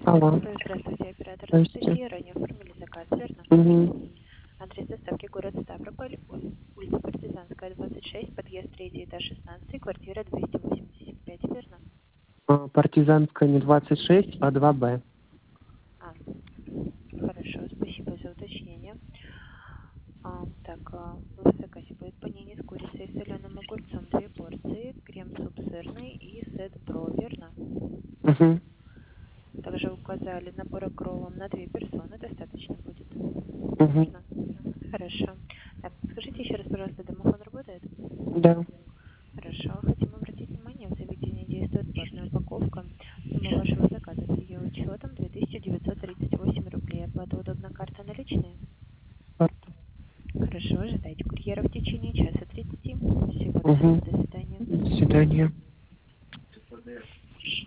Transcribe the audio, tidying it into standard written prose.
Алло. Здравствуйте, оператор Здрасте. Анастасия. Ранее оформили заказ, верно? Угу. Адрес доставки город Ставрополь, улица Партизанская, 26, подъезд 3, этаж 16, квартира 285, верно? Партизанская не 26, а 2Б. А, хорошо, спасибо за уточнение. В заказе будет панини с курицей и соленым огурцом 2 порции, крем-суп сырный и сет бро, верно? Угу. Также указали набор акролом на 2 персоны, достаточно будет. Угу. Верно? Хорошо. Так, скажите еще раз, пожалуйста, домофон работает? Да. Хорошо. Хотим обратить внимание, в заведении действует платная упаковка. Сумма вашего заказа с ее учетом 2938 рублей. Оплата удобна, карта наличные? Карта. Хорошо, ожидайте курьера в течение часа 30. Всего доброго. Угу. До